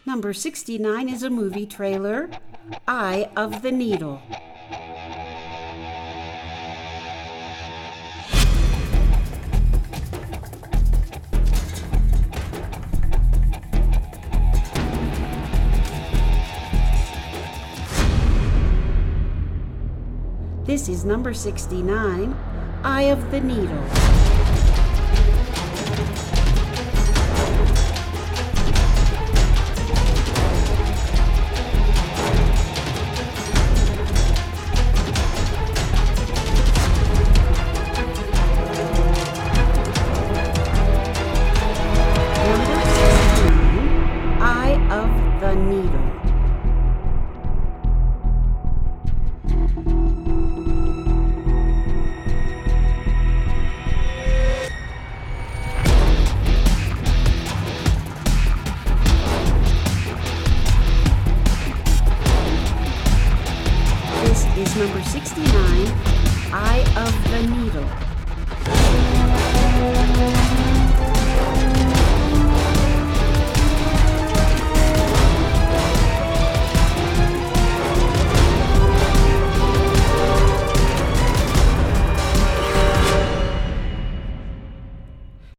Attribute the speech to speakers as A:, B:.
A: Number 69 is a movie trailer, Eye of the Needle. This is number 69, Eye of the Needle. Number 69, Eye of the Needle. This is number 69, Eye of the Needle.